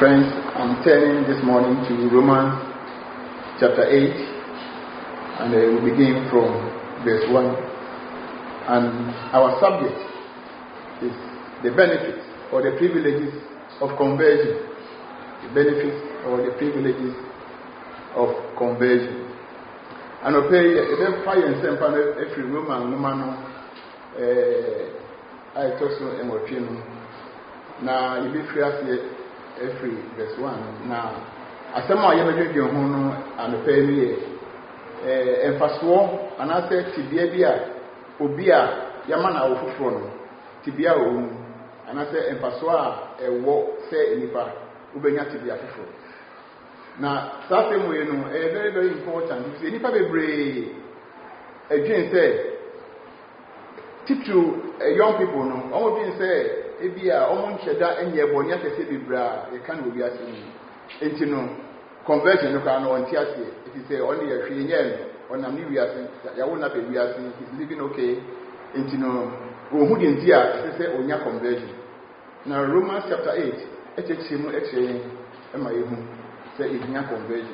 Friends, I'm turning this morning to Romans chapter 8, and we'll begin from verse 1. And our subject is the benefits or the privileges of conversion. The benefits or the privileges of conversion. And I'll pay a fire and send every Roman woman. I told you emotion. Now you be free as every verse 1. Now, as some are you doing your home and pay me and fast war, and I said Tibia, Obia, Yamana of Frono, Tibia, and I said, and Passoir, a walk, say, Nipa, Ubenya Tibia. Now, something we know, very, very important. You see, Nipa be brave. Again, say, Titu, young people, no, all being said. Ebia omon cheda enye bonya kese bibra e kan obi asini enti no conversion no kan on tiase it is say only a hwenye onam ni wiase ya wona be wiase is living okay enti no ohu de ntia say onya conversion. Now Romans chapter 8 echechimu eche ema yehu say inya conversion.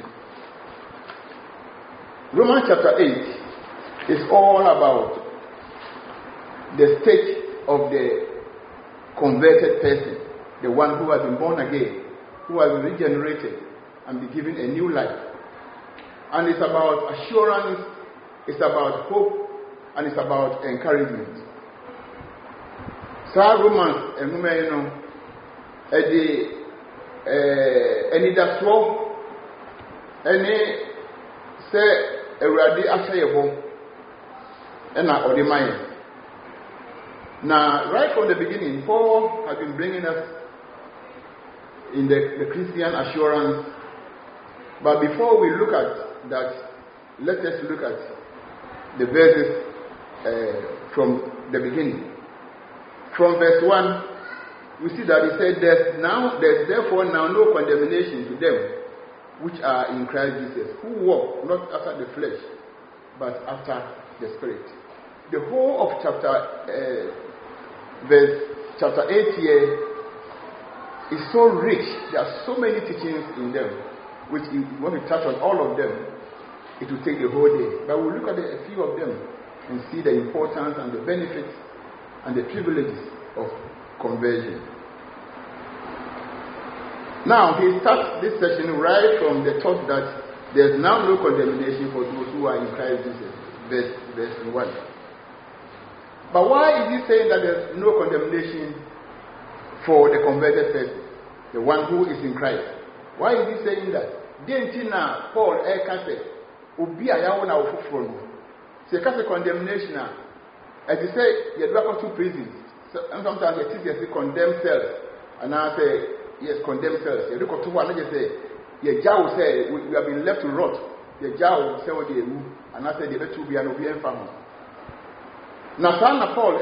Romans chapter 8 is all about the state of the converted person, the one who has been born again, who has been regenerated and be given a new life. And it's about assurance, it's about hope, and it's about encouragement. So Romans and women, any that's wrong, any say already asayable, and not the mind. Now, right from the beginning, Paul has been bringing us in the Christian assurance. But before we look at that, let us look at the verses from the beginning. From verse 1, we see that he said, there's therefore now no condemnation to them which are in Christ Jesus, who walk not after the flesh, but after the Spirit. The whole of chapter 8 here is so rich. There are so many teachings in them, which if you want to touch on all of them, it will take the whole day. But we'll look at a few of them and see the importance and the benefits and the privileges of conversion. Now, he starts this session right from the thought that there's now no condemnation for those who are in Christ Jesus, verse 1. But why is he saying that there's no condemnation for the converted person, the one who is in Christ? Why is he saying that? Dentina Paul say, Ubi ayawona ofufro no. Say kase condemnation as you say, you go to prison. And sometimes the teachers say condemn cells, and I say yes, condemn cells. You look to one and say, your jaw say we have been left to rot. Your jaw say what they do, and I say the better be an obedient family. Now, Paul,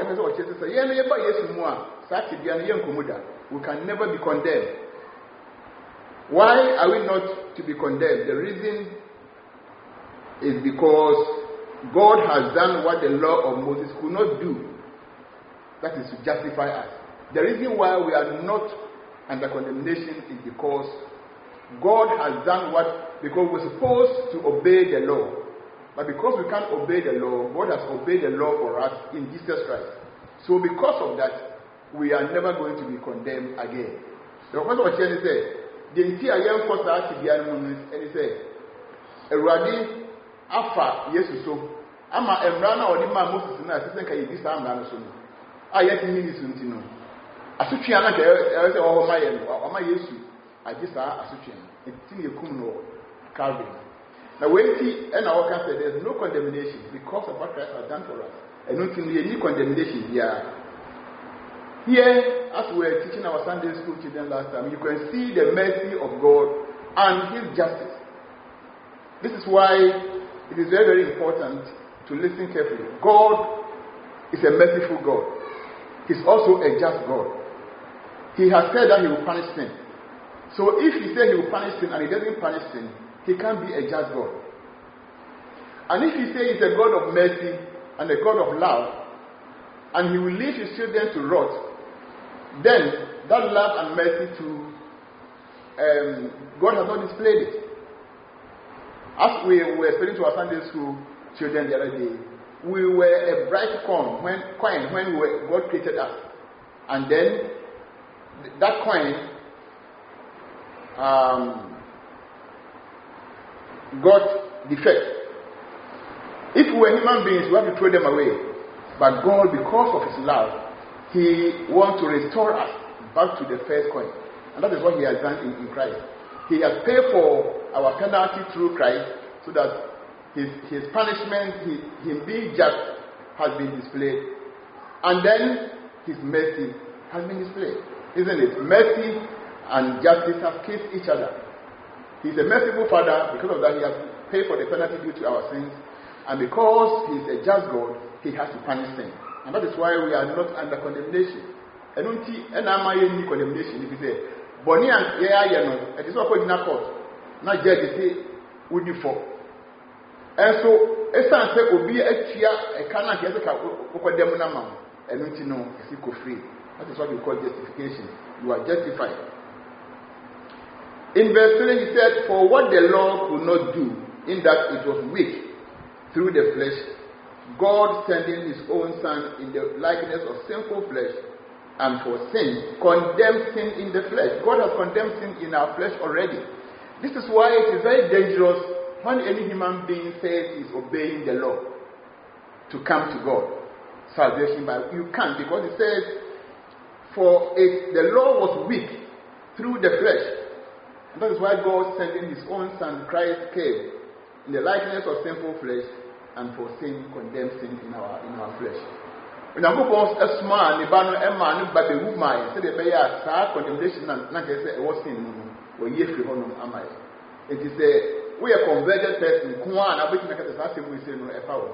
we can never be condemned. Why are we not to be condemned? The reason is because God has done what the law of Moses could not do. That is to justify us. The reason why we are not under condemnation is because God has done because we're supposed to obey the law. But because we can't obey the law, God has obeyed the law for us in Jesus Christ. So because of that, we are never going to be condemned again. The first one he said, the entire young person to be anonymous, and he said, Eradi Afa Yesu so Ama Emrana or the man Moses and I think I did some so. I yet mean no. Asuchiana or my Yesu, I just saw Asuchian. It's in your Kuno Calvin. Now, when he and our can say there's no condemnation because of what Christ has done for us. And not any condemnation here. Here, as we were teaching our Sunday school children last time, you can see the mercy of God and His justice. This is why it is very, very important to listen carefully. God is a merciful God. He's also a just God. He has said that He will punish sin. So if He said He will punish sin and He doesn't punish sin, He can't be a just God. And if He says He's a God of mercy and a God of love, and He will leave His children to rot, then that love and mercy too God has not displayed it. As we were explaining to our Sunday school children the other day, we were a bright coin when God created us. And then that coin got defect. If we were human beings, we have to throw them away. But God, because of His love, He wants to restore us back to the first coin. And that is what He has done in Christ. He has paid for our penalty through Christ so that His punishment, Him being just, has been displayed. And then His mercy has been displayed. Isn't it? Mercy and justice have kissed each other. He's a merciful Father. Because of that, He has paid for the penalty due to our sins. And because He is a just God, He has to punish sin. And that is why we are not under condemnation. And I'm any condemnation. If you say, Bonnie and it is not called in a court. Not judge, say, would you fall? And so, it's not say, Obi, a cannot get a demon, and don't know, it's free. That is what we call justification. You are justified. In verse 3, he said, for what the law could not do, in that it was weak through the flesh, God sending His own Son in the likeness of sinful flesh, and for sin, condemned sin in the flesh. God has condemned sin in our flesh already. This is why it is very dangerous when any human being says he's obeying the law to come to God. Salvation, but you can't, because it says, for it, the law was weak through the flesh. And that is why God sending His own Son, Christ, came in the likeness of sinful flesh, and for sin, condemned sin in our flesh. When I go for a small, the banner, a man, but the woman, said the bear, condemnation, and not just say, was sin, or ye free honor, am I? It is a we are converted person, Kuan, I bet you make it as we say, no, a power.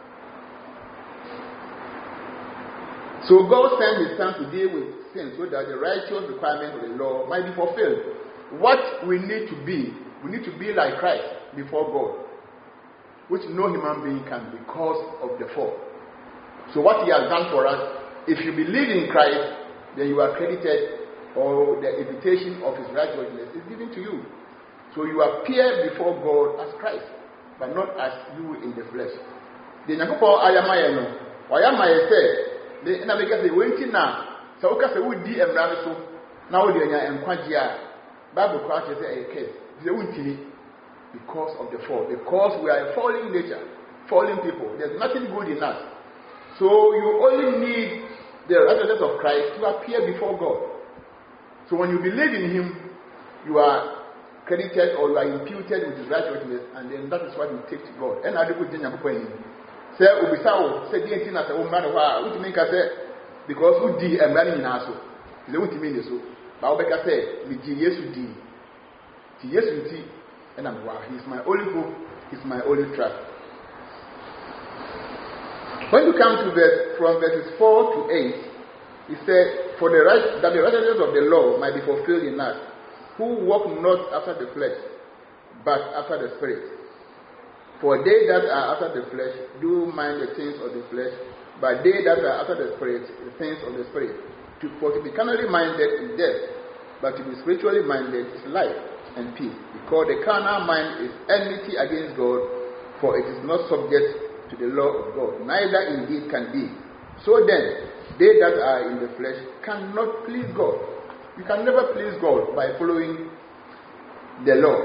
So God sent His Son to deal with sin so that the righteous requirement of the law might be fulfilled. What we need to be like Christ before God, which no human being can because of the fall. So what He has done for us, if you believe in Christ, then you are credited, or the invitation of His righteousness is given to you. So you appear before God as Christ, but not as you in the flesh. The Nyankopɔn ayamaya no, wayamaya said, na because they went in now, so okay, so we di emra so, now we anya enkwagye Bible crash say a case. They won't because of the fall, because we are a fallen nature, fallen people. There's nothing good in us. So you only need the righteousness of Christ to appear before God. So when you believe in Him, you are credited or you are imputed with His righteousness, and then that is what you take to God. And I do put in your point. Say, Ubisao, say, the thing as a woman, what make us say, because who did a man in us? They won't mean so. But I say, yes, you did. Yes, you did. And I'm wow, He's my only hope, He's my only trust. When you come to from verses 4 to 8, he said, for that the righteousness of the law might be fulfilled in us, who walk not after the flesh, but after the Spirit. For they that are after the flesh do mind the things of the flesh, but they that are after the Spirit, the things of the Spirit. For to be carnally minded is death, but to be spiritually minded is life and peace. Because the carnal mind is enmity against God, for it is not subject to the law of God, neither indeed can be. So then, they that are in the flesh cannot please God. You can never please God by following the law.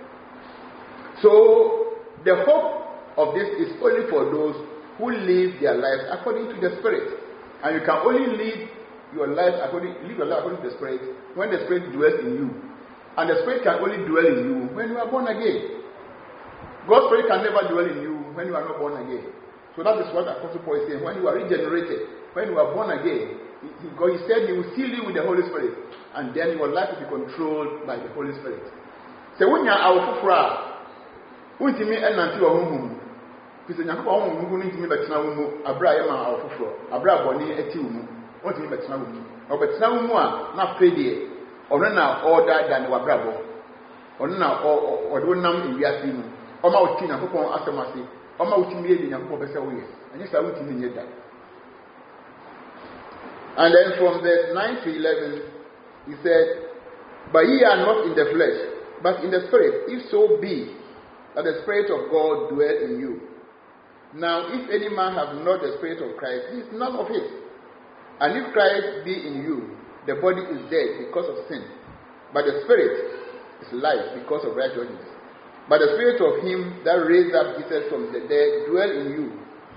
So, the hope of this is only for those who live their lives according to the Spirit. And you can only live your life according to the Spirit when the Spirit dwells in you. And the Spirit can only dwell in you when you are born again. God's Spirit can never dwell in you when you are not born again. So that is what Apostle Paul is saying. When you are regenerated, when you are born again, he said He will seal you with the Holy Spirit, and then your life will be controlled by the Holy Spirit. So when you are our fufra, untimi enanti wa honhom. Because Nyankopɔn honhom untimi betena wo mu, abra yema our fufra, abra boni eti wo mu, untimi betena wo mu. Obetena wo mu a na fedie, ono na order than wa brabo. Ono na odo nam ewiase mu. Oma uti Nyankopɔn asemase. Oma utimi edi Nyankopɔn bese wo ye. Anya sa utimi nye da. And then from verse 9 to 11, he said, But ye are not in the flesh, but in the Spirit, if so be that the Spirit of God dwell in you. Now, if any man have not the Spirit of Christ, he is none of his. And if Christ be in you, the body is dead because of sin, but the Spirit is life because of righteousness. But the Spirit of him that raised up Jesus from the dead dwell in you.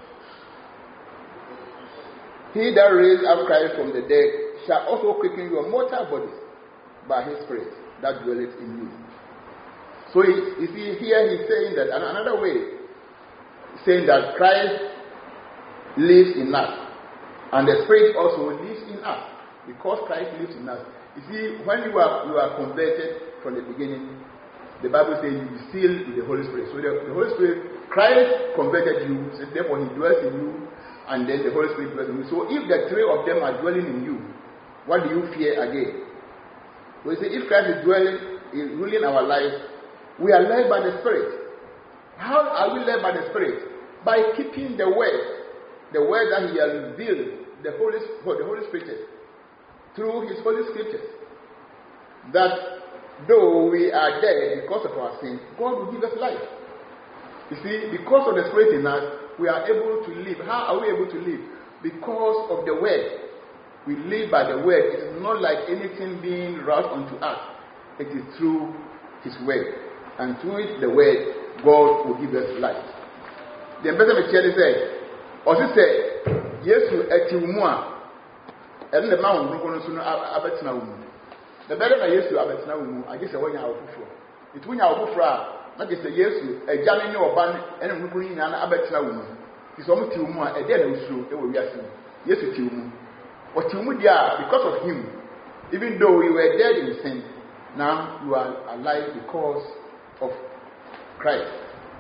He that raised up Christ from the dead shall also quicken your mortal bodies by his Spirit that dwelleth in you. So you see here he's saying that, and another way, saying that Christ lives in us, and the Spirit also lives in us, because Christ lives in us. You see, when you are converted from the beginning, the Bible says you be sealed with the Holy Spirit. So the Holy Spirit, Christ converted you, so therefore he dwells in you, and then the Holy Spirit dwells in you. So if the three of them are dwelling in you, what do you fear again? We say if Christ is ruling our lives, we are led by the Spirit. How are we led by the Spirit? By keeping the word that he has revealed, the Holy Scriptures, through his Holy Scriptures. That though we are dead because of our sins, God will give us life. You see, because of the Spirit in us, we are able to live. How are we able to live? Because of the word. We live by the word. It is not like anything being wrought unto us. It is through his word. And through it, the word, God will give us life. The person said, or she said, yes, you ati umua, and the man who goes to abetina umu. The better than yes, you abetina umu, I guess I want you out for. It win out for, not just a yes, a jamming or ban, and a green and abetina umu. It's almost umua, a dead usu, it will be asking. Yes, you umu. What you would because of him, even though you were dead in sin, now you are alive because of Christ.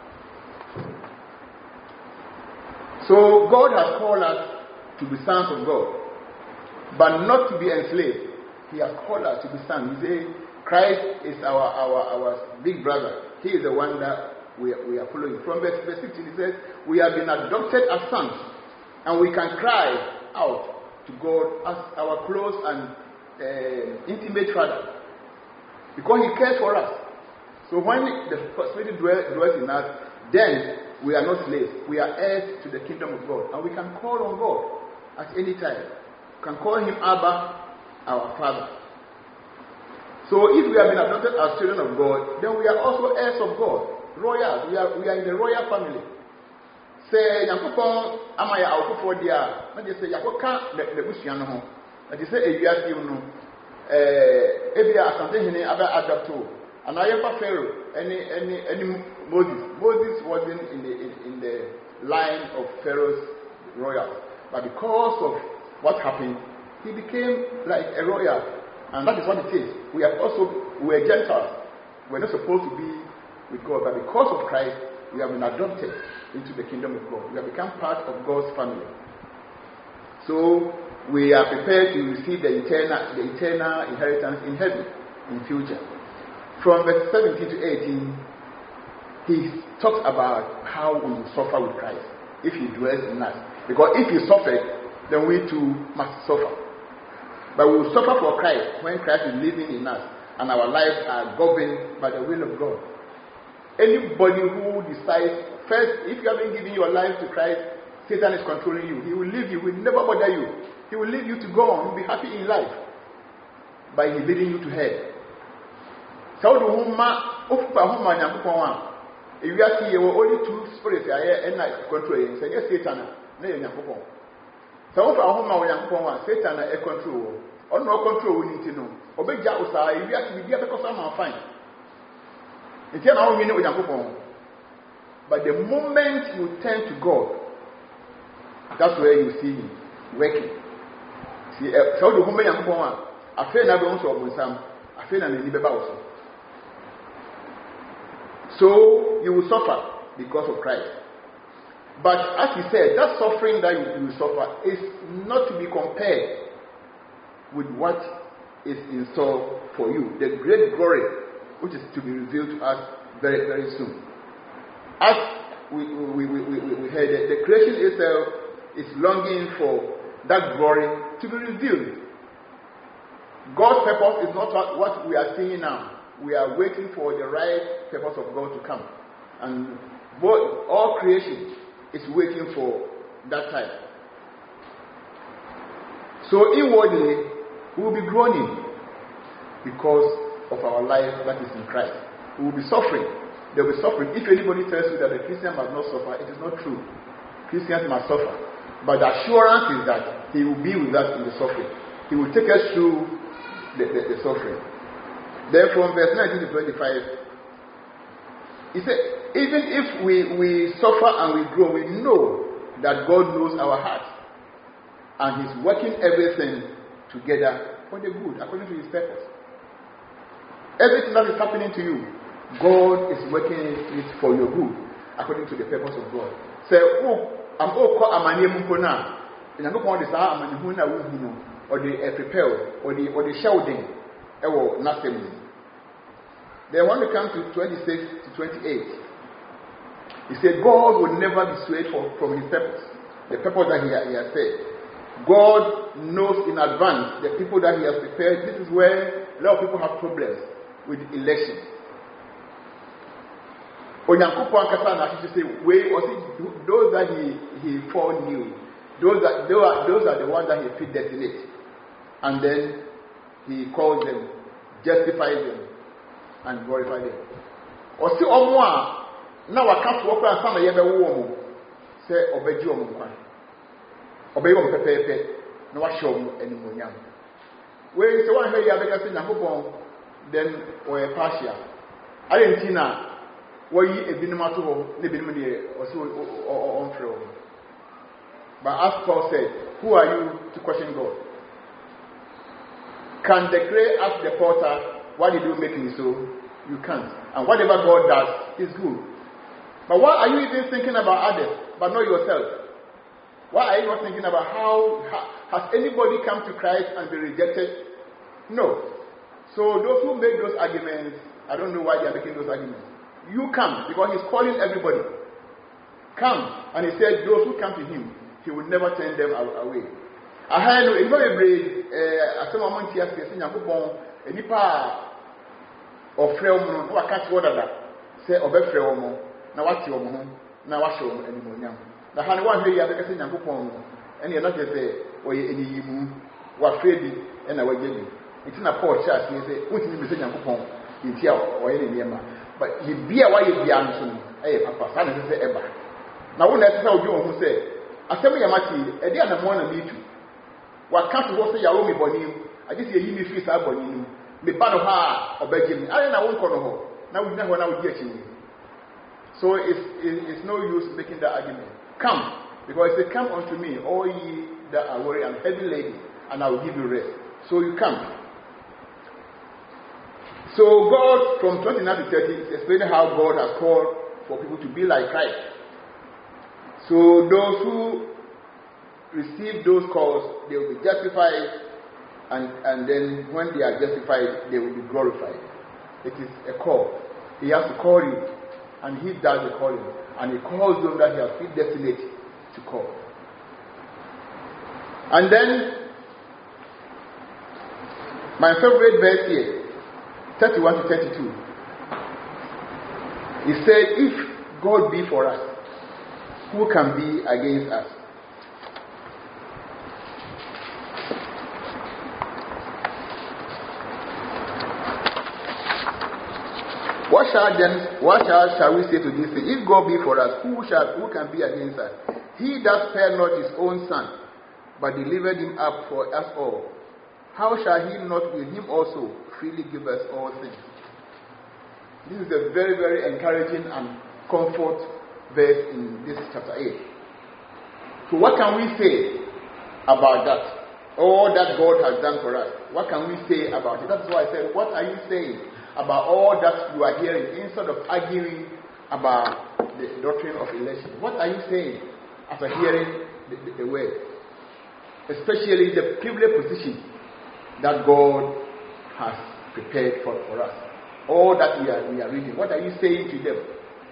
So God has called us to be sons of God, but not to be enslaved. He has called us to be sons. He says Christ is our big brother. He is the one that we are following. From verse 15 he says, we have been adopted as sons, and we can cry out to God as our close and intimate Father, because he cares for us. So when the Spirit dwells in us, then we are not slaves. We are heirs to the kingdom of God, and we can call on God at any time. We can call him Abba, our Father. So if we have been adopted as children of God, then we are also heirs of God, royals. We are in the royal family. Say Yankopon amaya awofo dia na je say yakoka the busuan ho na je say ewiase no ebia asante hene aba adopto and ayempa Pharaoh any Moses wasn't in the line of Pharaoh's royal, but because of what happened he became like a royal, and that is what it is. We are Gentiles. We're not supposed to be with God, but because of Christ we have been adopted into the kingdom of God. We have become part of God's family. So we are prepared to receive the eternal inheritance in heaven in future. From verse 17 to 18, he talks about how we will suffer with Christ if he dwells in us. Because if he suffered, then we too must suffer. But we will suffer for Christ when Christ is living in us and our lives are governed by the will of God. Anybody who decides, first, if you haven't given your life to Christ, Satan is controlling you. He will leave you. He will never bother you. He will leave you to go on. You'll be happy in life. But he's leading you to hell. So the woman, if you are here, only two spirits are here and I control you. Say, yes, Satan. So Satan is control. Or no control, we need to know. Obey Jausa, if you have to be there because I'm fine. But the moment you turn to God, that's where you see him working. See, so the woman I feel never also some. I feel also. So you will suffer because of Christ. But as he said, that suffering that you will suffer is not to be compared with what is in store for you. The great glory which is to be revealed to us very, very soon. As we heard, the creation itself is longing for that glory to be revealed. God's purpose is not what we are seeing now. We are waiting for the right purpose of God to come. And all creation is waiting for that time. So inwardly, we will be groaning because of our life that is in Christ. We will be suffering. There will be suffering. If anybody tells you that a Christian must not suffer, it is not true. Christians must suffer. But the assurance is that He will be with us in the suffering. He will take us through the suffering. Then from verse 19 to 25, he said, even if we suffer and we grow, we know that God knows our heart. And He's working everything together for the good, according to His purpose. Everything that is happening to you, God is working it for your good, according to the purpose of God. Say, I'm all called Amani Mukona, and I'm not going to say Amani Huna Wuhino, or the prepare, or the shouting, or nothing. Then when we come to 26 to 28, he said, God will never be swayed from His purpose, the purpose that He has said. God knows in advance the people that He has prepared. This is where a lot of people have problems with election. Onyankopon kasa na she say, those that he foreknew, those are the ones that He predestined, and then He calls them, justifies them, and glorifies them. Or see omwa na waka to okra sama ye be wo omo say obeji omo kwan. Obey omo pepepe na wa show omo animonyam. We say one here ya be say Nyankopon then or a partial. Argentina woyi ebinom ato ho na ebinom de o onfrɛ. But as Paul said, who are you to question God? Can the clay ask the potter, why did you make me so? You can't. And whatever God does is good. But why are you even thinking about others, but not yourself? Why are you not thinking about how has anybody come to Christ and been rejected? No. So those who make those arguments, I don't know why they are making those arguments. You come, because He's calling everybody. Come. And He said, those who come to Him, He will never turn them away. I heard in very brave, as some among tears, Nyankopon, a nipa of Freomo, who I can't order that. Say, Obe Freomo, now what's your home, now what's your anymore. The honey one day, I think Nyankopon, and you're not just say, or any you were afraid, and I will give you. It's in a poor church, you say, what is the Nyankopon in Tia or any Yama. But you be a way you be answering, Papa, son, and say, Eba. Now, when I tell you who say, I tell me, Amati, a day and a morning meet you. What can't you say, Yaomi Bonim? I just hear you face our Bonim. Me Banoha or Benjamin. I won't call her. Now we never know get you. So it's no use making that argument. Come, because it says, come unto me, all ye that are weary and heavy laden, and I will give you rest. So you come. So God, from 29 to 30, is explaining how God has called for people to be like Christ. So those who receive those calls, they will be justified, and then when they are justified, they will be glorified. It is a call. He has to call you, and He does the calling, and He calls them that He has predestined to call. And then, my favorite verse here, 31 to 32. He said, if God be for us, who can be against us? What shall we say to this thing? If God be for us, who can be against us? He that spared not His own Son, but delivered Him up for us all, how shall He not with Him also freely give us all things? This is a very, very encouraging and comfort verse in this chapter 8. So what can we say about that? All that God has done for us. What can we say about it? That's why I said, what are you saying about all that you are hearing, instead of arguing about the doctrine of election? What are you saying after hearing the word? Especially the privileged position that God has prepared for us. All that we are reading. What are you saying to them?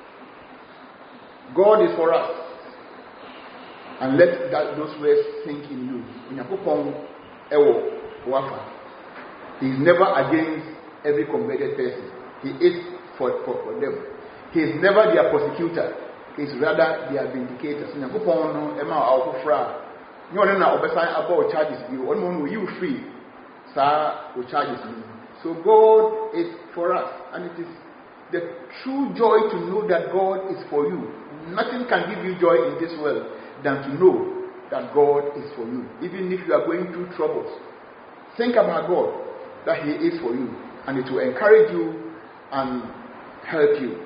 God is for us. And let those words sink in you. He is never against every converted person. He is for them. He is never their persecutor. He is rather their vindicator. So Nyankopɔn no ema awofra. You know na obesan about charges you. One will you free. Sir, will charges you. So God is for us, and it is the true joy to know that God is for you. Nothing can give you joy in this world than to know that God is for you. Even if you are going through troubles, think about God, that He is for you, and it will encourage you and help you.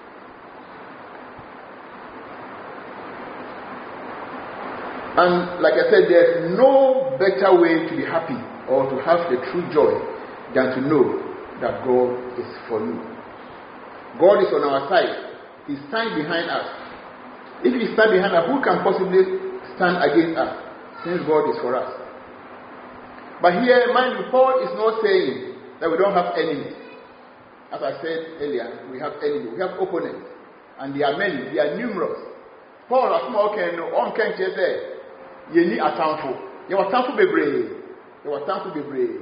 And like I said, there's no better way to be happy or to have the true joy than to know that God is for you. God is on our side. He stands behind us. If He stands behind us, who can possibly stand against us, since God is for us? But here, mind you, Paul is not saying that we don't have enemies. As I said earlier, we have enemies, we have opponents, and they are many, they are numerous. Paul, as small can say, you need a thankful. You are thankful be brave. You are thankful be brave.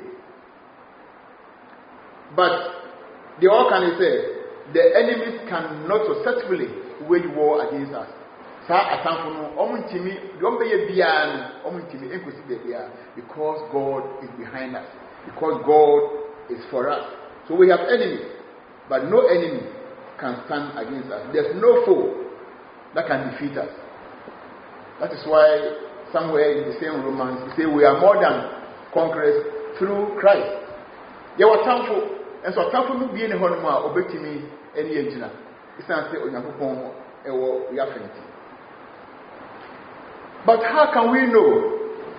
But they all can say the enemies cannot successfully wage war against us. Sa atamfo no omuntimi don't be bia no omuntimi enkosi be bia, because God is behind us, because God is for us. So we have enemies, but no enemy can stand against us. There's no foe that can defeat us. That is why somewhere in the same Romans we say we are more than conquerors through Christ. They were thankful, and so thankful no be in honoma obetimi any engina. It's not say Onyankopon ewo yafenti. But how can we know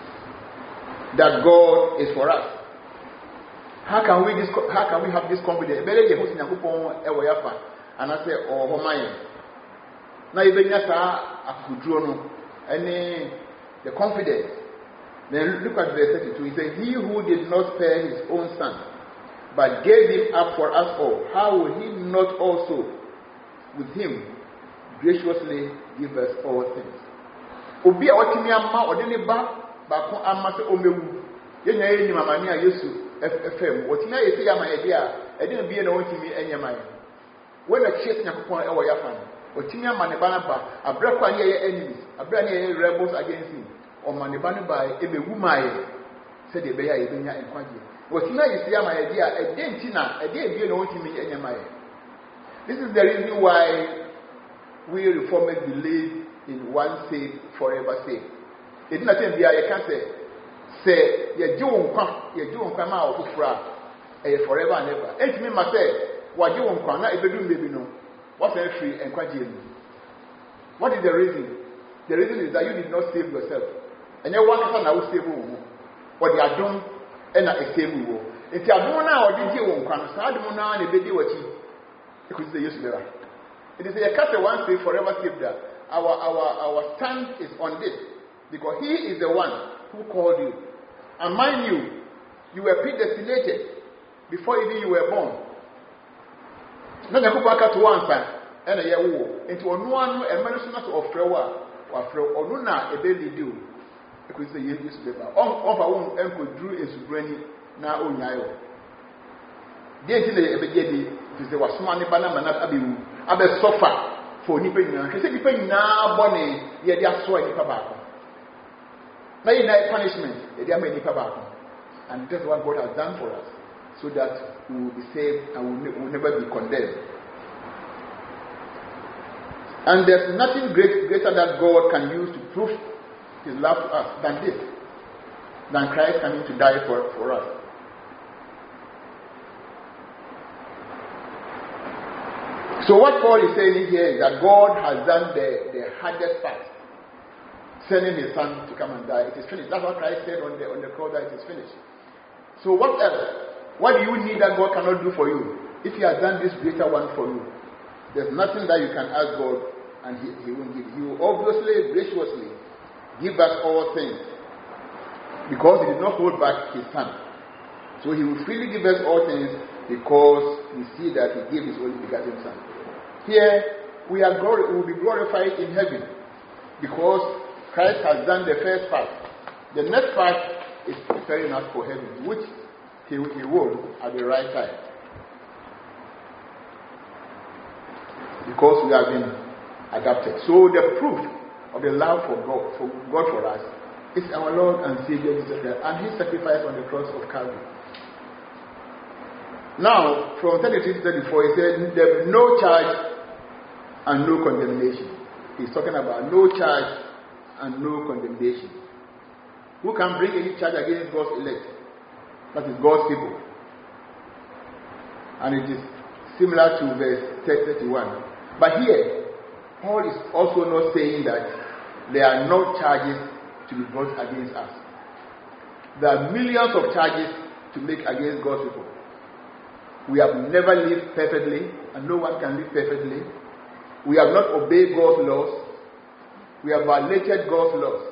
that God is for us? How can we have this confidence? Bele je hosi Onyankopon ewo yafa, and I say oh homaye. Na ibenya sa akuduro no any the confidence. Then look at verse 32. He said, He who did not spare His own Son, but gave Him up for us all, how will He not also with Him graciously give us all things? Obi a watimi amma odene ba ko amma se omewu. Yenya yeni mamani a Yesu FM. Watimi ayese ya mayede a ede bi na watimi enyama. When a chase Nyankopon e wo yafa no. Watimi amma ne ba na ba abrekwa ne ye enemies, abra ne ye rebels against Him. O ma ne ba ne ba ebewu maye. Se de be ya ebenya enkwaje. Watimi ayese ya mayede a ede ntina ede bi na watimi enyama. This is the reason why we reformers believe in one saved, forever saved. It is not saying you can say you do ma ofufra forever and ever. It means ma say what you nkwa na ebedu maybe no. What's the free and kwaje? What is the reason? The reason is that you did not save yourself. And you want to now save you. What they are doing and na save you. If you are doing now or did you nkwa no sa adu na na ebedi wachi. Because the use better. It is a case one saved, forever saved that. Our stand is on this, because He is the one who called you. And mind you, you were predestinated before even you were born. No, you go back to one time, and a year into one a medicine of Frewa or Onuna a baby do. Because the year is better. On our own uncle drew his brain now on Yayo. The engineer to say was money banana abiu, abe sofa. For nipa nyina hwese nipa nyina bone ye dia so nipa baako na ye na punishment ye dia ma nipa baako, and that's what God has done for us, so that we will be saved and we will never be condemned. And there's nothing greater that God can use to prove His love to us than this, than Christ coming to die for us. So what Paul is saying here is that God has done the hardest part, sending His Son to come and die. It is finished. That's what Christ said on the cross, that it is finished. So what else? What do you need that God cannot do for you? If He has done this greater one for you, there's nothing that you can ask God and He won't give. He will obviously, graciously give us all things, because He did not hold back His Son. So He will freely give us all things, because we see that He gave His only begotten Son. Here, we will be glorified in heaven, because Christ has done the first part. The next part is preparing us for heaven, which He will at the right time. Because we have been adopted. So the proof of the love for God for us is our Lord and Savior Jesus Christ and His sacrifice on the cross of Calvary. Now, from 33 to 34, he said there is no charge and no condemnation. He's talking about no charge and no condemnation. Who can bring any charge against God's elect? That is God's people. And it is similar to verse 31. But here, Paul is also not saying that there are no charges to be brought against us. There are millions of charges to make against God's people. We have never lived perfectly, and no one can live perfectly. We have not obeyed God's laws. We have violated God's laws.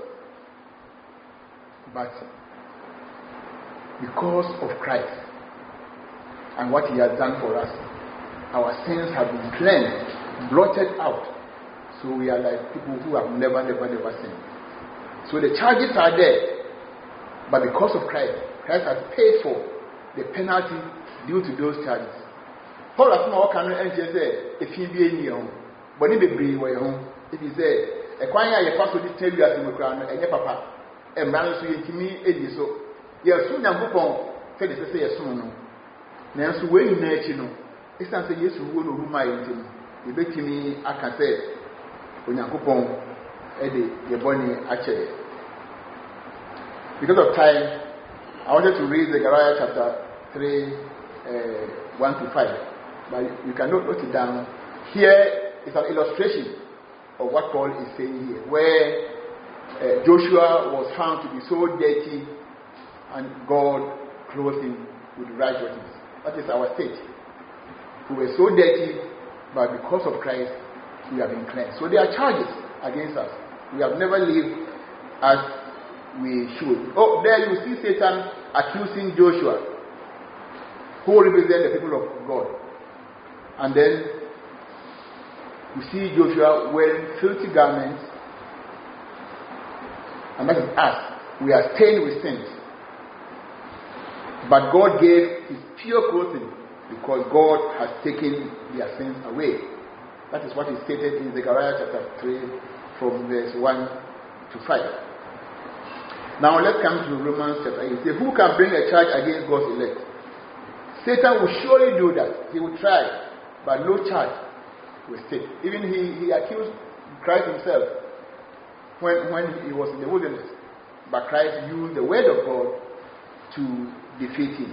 But because of Christ and what He has done for us, our sins have been cleansed, blotted out. So we are like people who have never sinned. So the charges are there, but because of Christ, Christ has paid for the penalty due to those charges. Paul has not can say if he be in your but if be where home, if he said a quine I pass to tell you as in crown and your papa and man so you me any so yes soon and book said it say yes soon. Now so when you know it's not say yes who no my intimo. You bet me I can say when Yakupon Eddie your bonny actually. Because of time, I wanted to read Zechariah chapter 3 1 to 5, but you cannot note it down. Here is an illustration of what Paul is saying here, where Joshua was found to be so dirty and God clothed him with righteousness. That is our state. We were so dirty, but because of Christ, we have been cleansed. So there are charges against us. We have never lived as we should. Oh, there you see Satan accusing Joshua, who represent the people of God. And then we see Joshua wearing filthy garments, and that is us. We are stained with sins. But God gave His pure clothing because God has taken their sins away. That is what is stated in Zechariah chapter 3 from verse 1 to 5. Now let's come to Romans chapter 8. It says, who can bring a charge against God's elect? Satan will surely do that. He will try, but no charge will stick. Even he accused Christ himself when he was in the wilderness. But Christ used the word of God to defeat him.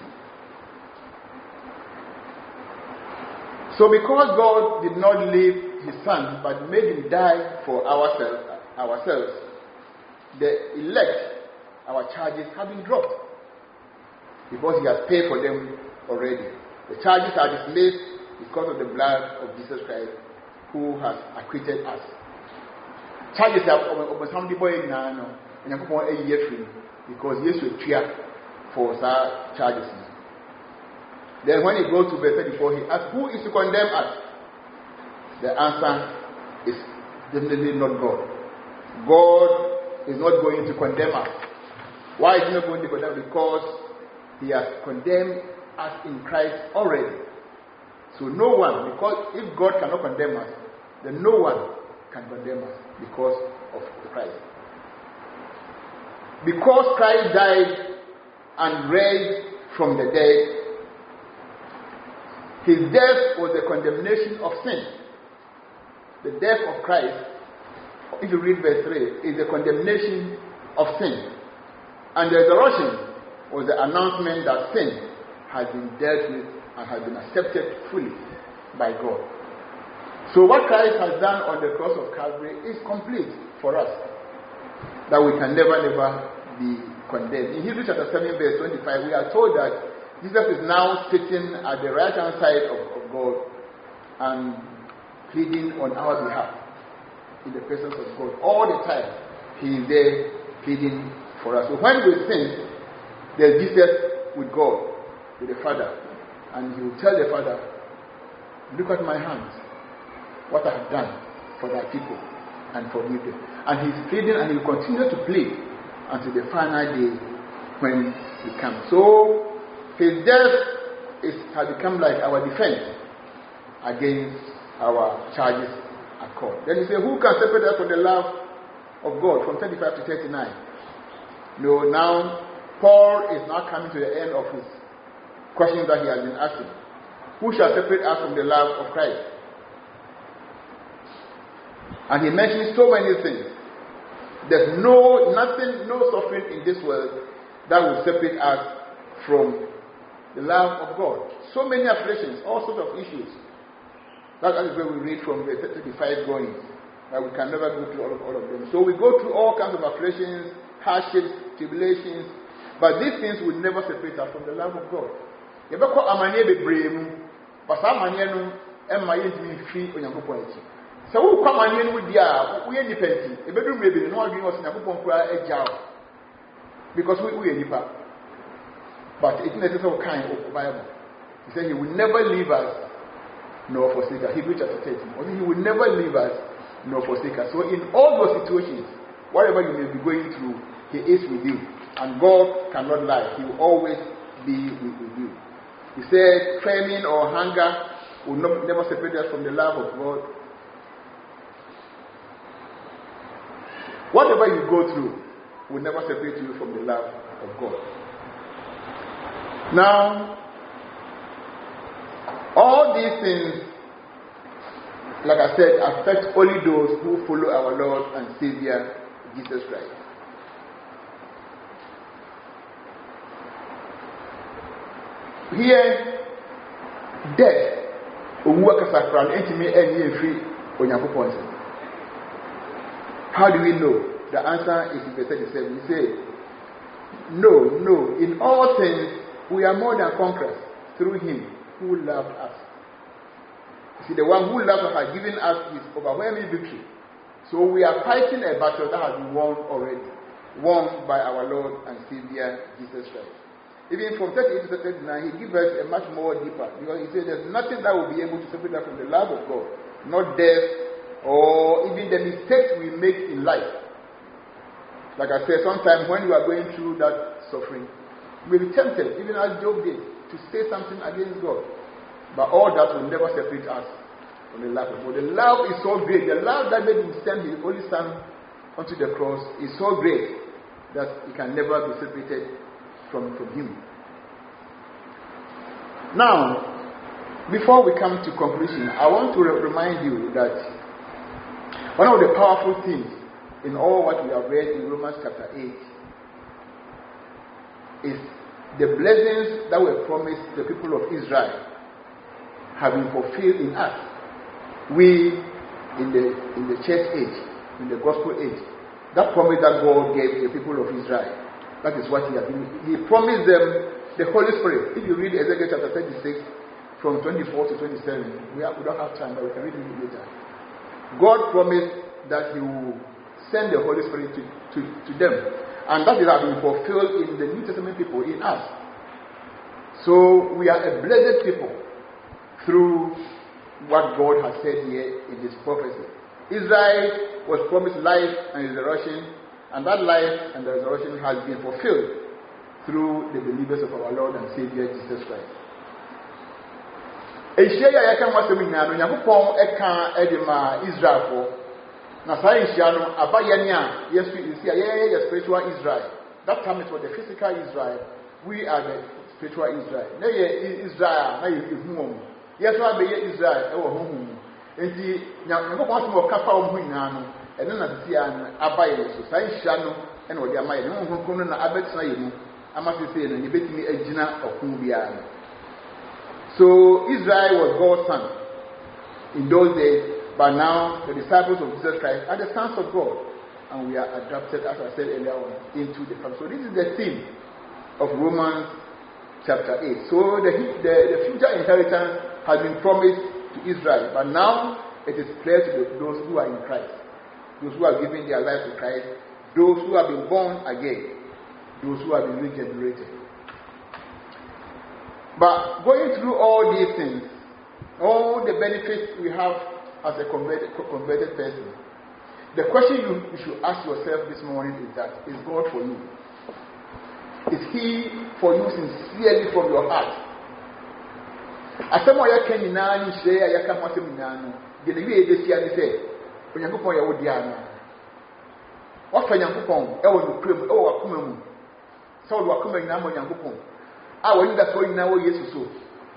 So because God did not leave His Son, but made Him die for ourselves, the elect, our charges have been dropped. Because He has paid for them already. The charges are dismissed because of the blood of Jesus Christ, who has acquitted us. Charges are over somebody boy now, and I put a year free because yes, we fear for such charges. Then when he goes to verse 34, he asks, who is to condemn us? The answer is definitely not God. God is not going to condemn us. Why is He not going to condemn us? Because He has condemned us in Christ already. So no one, because if God cannot condemn us, then no one can condemn us because of Christ. Because Christ died and raised from the dead, His death was the condemnation of sin. The death of Christ, if you read verse 3, is the condemnation of sin. And the resurrection was the announcement that sin has been dealt with and has been accepted fully by God. So what Christ has done on the cross of Calvary is complete for us, that we can never be condemned. In Hebrews chapter 7 verse 25, we are told that Jesus is now sitting at the right hand side of God and pleading on our behalf in the presence of God. All the time He is there pleading for us. So when we sin, there's Jesus with God, with the Father, and He will tell the Father, look at my hands, what I have done for thy people, and forgive them. And He's pleading, and He will continue to plead until the final day when He comes. So His death has become like our defense against our charges at court. Then he said, who can separate us from the love of God? From 35 to 39. No, now Paul is now coming to the end of his questions that he has been asking. Who shall separate us from the love of Christ? And he mentions so many things. There's no suffering in this world that will separate us from the love of God. So many afflictions, all sorts of issues. That is where we read from the 35 going. That we can never go through all of them. So we go through all kinds of afflictions, hardships, tribulations, but these things will never separate us from the love of God. You better call amanye be brave, but some amanye no emma yentimi fi onyankopon achi. So who come amanye no dia, we independent. E bedru brave no adwin was onyankopon kura agya. Because we are nipa. But it's necessary kind of Bible. He said he will never leave us nor forsake us. Hebrews chapter 13. He will never leave us nor forsake us. So in all those situations, whatever you may be going through, he is with you. And God cannot lie. He will always be with you. He said famine or hunger will never separate us from the love of God. Whatever you go through will never separate you from the love of God. Now, all these things, like I said, affect only those who follow our Lord and Savior, Jesus Christ. Here, death, how do we know? The answer is in verse 37. He said, No, in all things we are more than conquerors through him who loved us. You see, the one who loved us has given us his overwhelming victory. So we are fighting a battle that has been won already, won by our Lord and Savior Jesus Christ. Even from 38 to 39, he gives us a much more deeper, because he says there's nothing that will be able to separate us from the love of God, not death or even the mistakes we make in life. Like I said, sometimes when you are going through that suffering, you may be tempted, even as Job did, to say something against God. But all that will never separate us from the love of God. The love is so great. The love that made him send his only son onto the cross is so great that it can never be separated from him. Now, before we come to conclusion, I want to remind you that one of the powerful things in all what we have read in Romans chapter 8 is the blessings that were promised the people of Israel have been fulfilled in us. We, in the church age, in the gospel age, that promise that God gave the people of Israel, that is what he has been. He promised them the Holy Spirit. If you read Ezekiel chapter 36, from 24 to 27, we don't have time, but we can read it later. God promised that he will send the Holy Spirit to them. And that has been fulfilled in the New Testament people, in us. So we are a blessed people through what God has said here in his prophecy. Israel was promised life and resurrection, and that life and the resurrection has been fulfilled through the believers of our Lord and Savior Jesus Christ. Israel for na Israel abayania yes we see the spiritual Israel. That time it was the physical Israel. We are the spiritual Israel. Na Israel na ehum. Yes we be Israel e wo honhum. Enti nyakopon so mo kafa wo nyina no ene na tisi an abaye so Israel no ene wo de amaye no honhum no na abetsena yemu amasese no ne betimi agina okun bia. So Israel was God's son in those days. But now, the disciples of Jesus Christ are the sons of God. And we are adopted, as I said earlier on, into the family. So this is the theme of Romans chapter 8. So the future inheritance has been promised to Israel. But now, it is clear to those who are in Christ. Those who are giving their life to Christ. Those who have been born again. Those who have been regenerated. But going through all these things, all the benefits we have as a converted person, the question you should ask yourself this morning is that, is God for you? Is He for you sincerely from your heart? Asemo ya kan nyina ni hye ya ka ho asem nyina no de ne wie besia ne se onyankopon ya wodi ana wafa nyankopon e wo nukrem e wo wakoma mu se wo wakoma nyina mo nyankopon a wo nyida so nyina wo Yesu so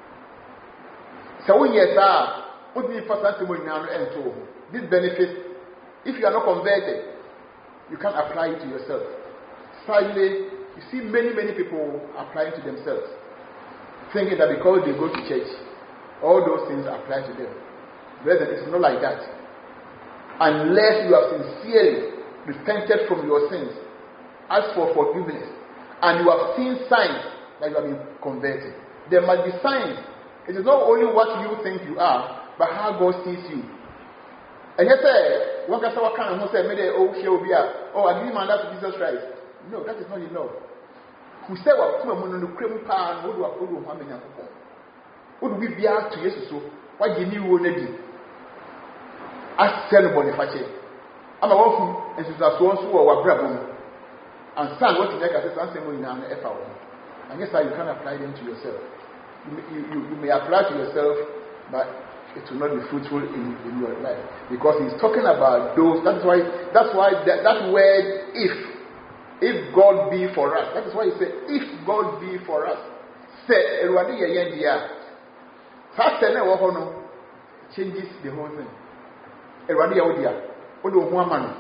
se wo yesa wo di fasante mo nyina no ento this benefit, if you are not converted, you can't apply it to yourself. Sadly, you see many people applying to themselves, thinking that because they go to church, all those things apply to them. Brethren, it's not like that. Unless you have sincerely repented from your sins, asked for forgiveness, and you have seen signs that you have been converted. There must be signs. It is not only what you think you are, but how God sees you. And you say, one can say, what kind of say, maybe I give my life to Jesus Christ. No, that is not enough. Who say what come on the cream pan, what do I put on my man? What do we be out to Jesus? So, why give you one lady? Ask anybody for it. I'm a wolf, and since I saw so our brother, and son, what you make as a son, in an effort. And yes, you can apply them to yourself. You may apply to yourself, but it will not be fruitful in your life, because he's talking about those. That's why that word if God be for us, that is why he said if God be for us, say Erwadi yeyendia fasene wo ho no changes the whole thing. Erwadi ya odia odo hu amano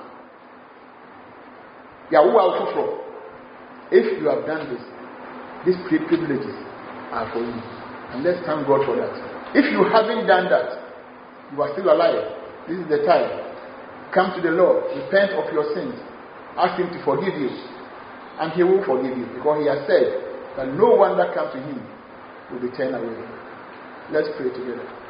ya wo awofofro. If you have done this, these privileges are for you, and let's thank God for that. If you haven't done that, you are still alive. This is the time. Come to the Lord, repent of your sins, ask Him to forgive you, and He will forgive you, because He has said that no one that comes to Him will be turned away. Let's pray together.